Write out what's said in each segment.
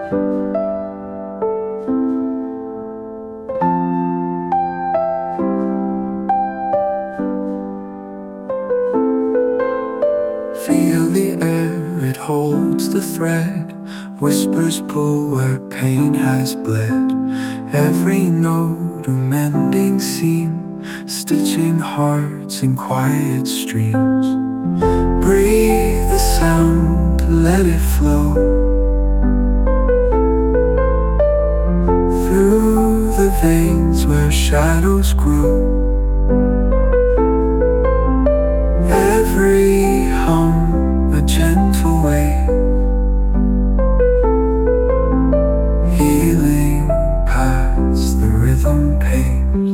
Feel the air, it holds the thread. Whispers pull where pain has bled. Every note a mending seam, stitching hearts in quiet streams. Breathe the sound, let it flow through the veins where shadows grow. Every hum, a gentle wave, healing paths the rhythm paves.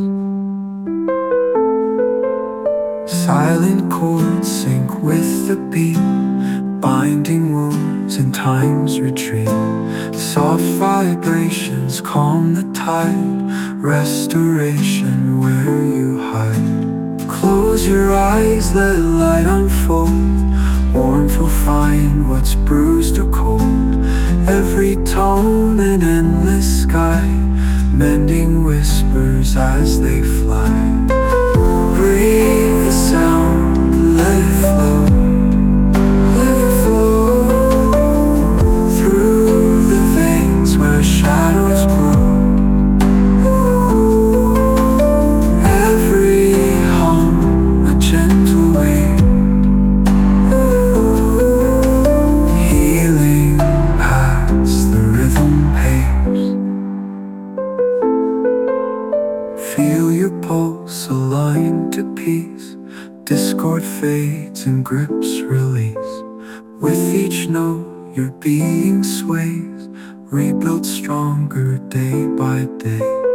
Silent chords sync with the beat, binding wounds in time's retreat. Soft vibrations calm the tide, restoration where you hide. Close your eyes, let light unfold. Warmth will find what's bruised or cold. Every tone an endless sky, mending whispers as they fly. Breathe the sound, let it flow. Let it flow through the veins where shadows grow. Feel your pulse aligned to peace. Discord fades and grips release. With each note your being sways, rebuilt stronger day by day.